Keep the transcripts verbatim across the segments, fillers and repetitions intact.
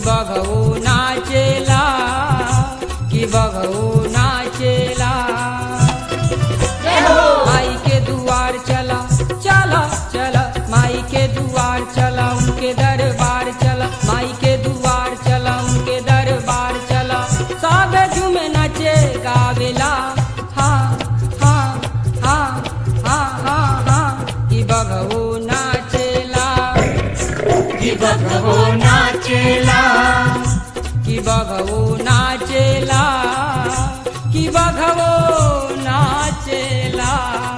बघवो नाचेला कि बघवो नाचेला। माई के दुआर चला चला चला, माई के दुआर चला, उनके दरबार चला, माई के दुआर चला, उनके दरबार चला। सब झूमे नाचे गावेला हाँ हाँ हाँ हाँ हाँ हाँ कि बघवो नाचेला कि बघवो नाचेला कि बघवो नाचेला कि बघवो नाचेला।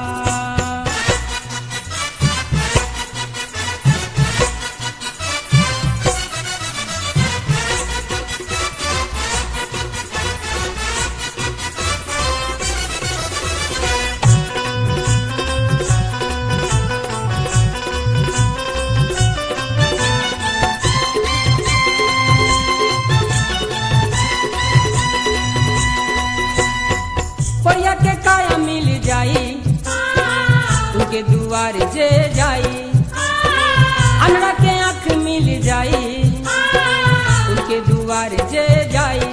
परिया के काया मिल जाई उनके दुआर जे जाई, अनड़ा के आँख मिल जाई उनके दुआर जे जाई।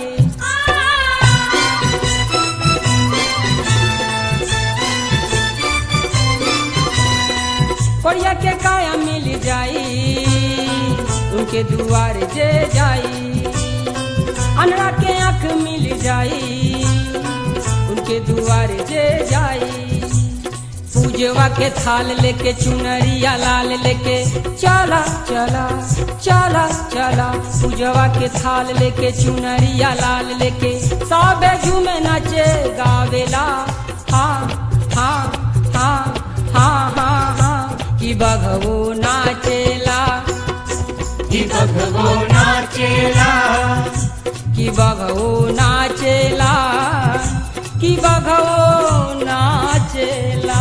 परिया के काया मिल जाई उनके दुआर जे जाई, अनड़ा के आँख मिल जाई उनके दुआर जे जाई। पूजवा के थाल लेके चुनरिया लाल लेके चला चला चला चला, पूजवा के थाल लेके चुनरिया लाल लेके सबे झूमे नाचे गावेला हाँ हाँ हाँ हाँ हाँ हाँ कि बघवो नाचेला कि बघवो नाचेला कि बघवो नाचेला कि बघवो नाचेला।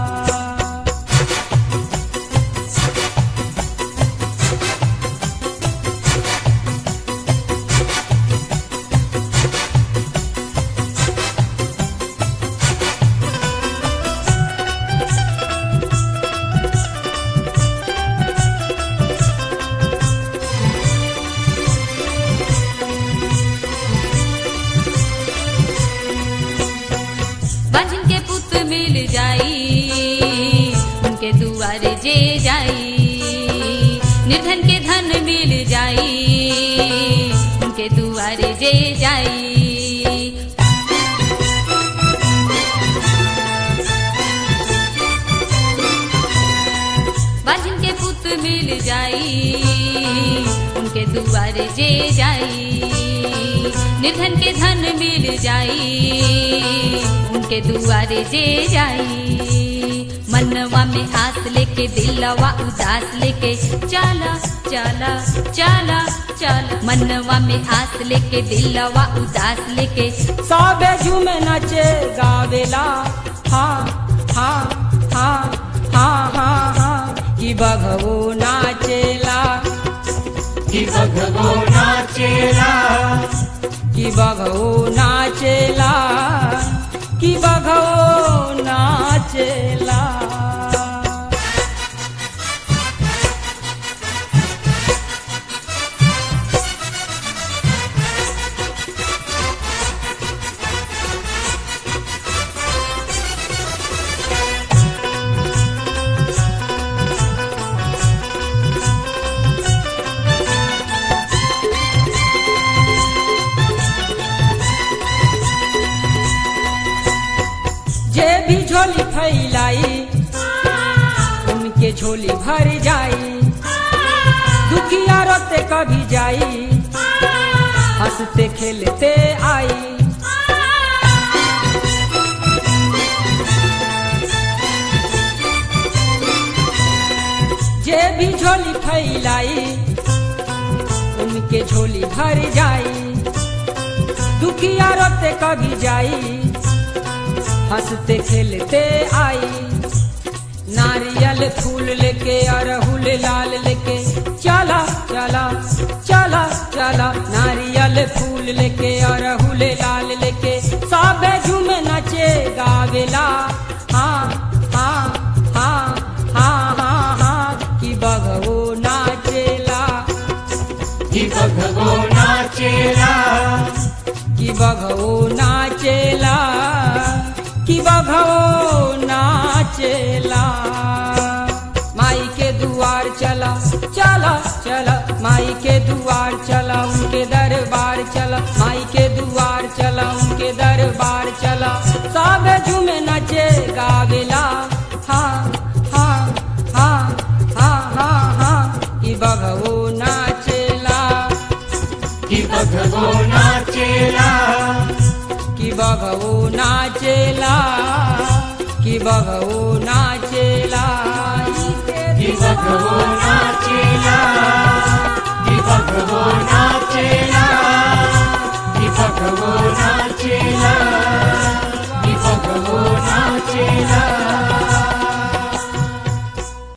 बाजिन के पुत मिल जाई उनके दुआर जे जाई, निर्धन के धन मिल जाई उनके दुआर जे जाई। बाजिन के पुत मिल जाई उनके दुआर जे जाई, निर्धन के धन मिल जाई उनके दुआरे जे जाई। मनवा में आस लेके दिलवा उदास लेके चला चला चला चला, मनवा में आस लेके दिलवा उदास लेके सबे झूमे नाचे गावेला हाँ हाँ हाँ हाँ हाँ हाँ कि बघवो नाचेला कि बघवो नाचेला कि बघवो नाचेला कि बघवो नाचेला। जे भी झोली फैलाई उनके झोली भर जाई, दुखिया रोते कभी जाई हंसते खेलते आई। जे भी झोली फैलाई उनके झोली भर जाई, दुखिया रोते कभी जाई हंसते खेलते आई। नारियल फूल लेके अरहुल लाल लेके चला चला चला चला, नारियल फूल लेके अरहुल लाल लेके सबे झूमे नाचे गावेला हाँ हाँ हाँ हाँ हाँ हाँ कि बघवो नाचेला कि बघवो दुआर चला चला चला माई के दुआर चला उनके दरबार चला माई के दुआर चला उनके दरबार चला सब झूमे नचे गावेला हाँ हाँ हाँ हाँ हाँ हाँ कि बघवो नाचेला कि बघवो नाचेला कि बघवो नाचेला कि बघवो नाचेला कि बघवो नाचेला